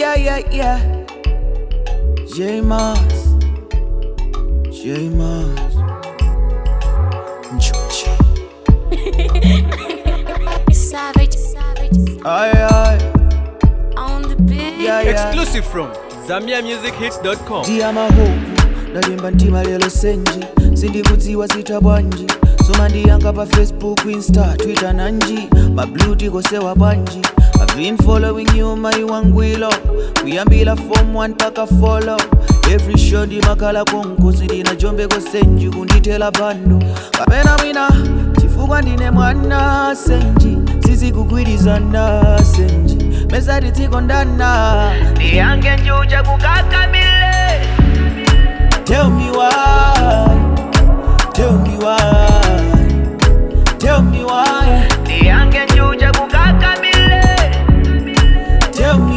Yeah. J-Moss. Savage. Aye. On the beat. Yeah. Exclusive from ZambiaMusicHits.com. Dia mahopu ndalimba ntima lelo senji sindikudziwa sita bwanji soma ndiyanga pa Facebook, Insta, Twitter nanji mabluti kosewa banji. I've been following you my wangwilo kuyambila form 1 paka follow every show di makala konko sindina jombe ko senji kunditela bando kapena mina chifukwa ndine mwana senji sisi kugwirizana senji mesari tikondana ndiyange njuja kukakamile. Tell me why ndiyange njuja kukakamile. Tell me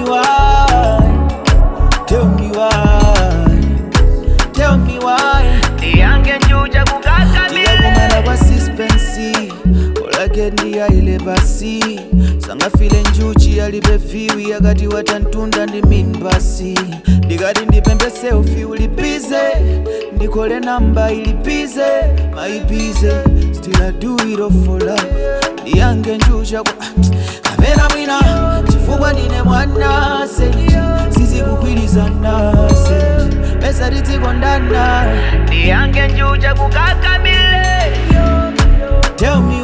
why ndiyange njuja kukakamile. Ndiyakumana kwa suspense olake ndiya ile basi sangafile njuchi alibeviwi yakati watantunda ndi minbasi ndikati ndipembe selfie ulipize ndikole namba ilipize maipize still I do it all for love ndiyange njucha kapena mwina chifukwa ndine mwana senji sisi kugwirizana senji pesa titikondana ndiyange njucha kukakamile. Tell me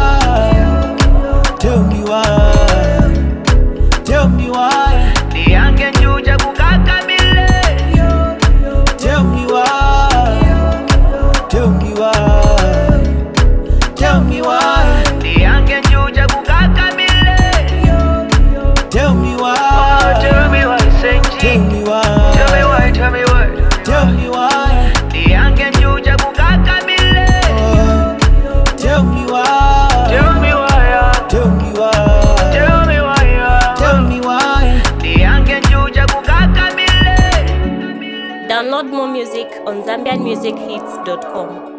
why ndiyange njuja kukakamile. Tell me why ndiyange njuja kukakamile. Tell me why ndiyange njuja kukakamile. Tell me why ndiyange njuja kukakamile. Download more music on ZambianMusicHits.com.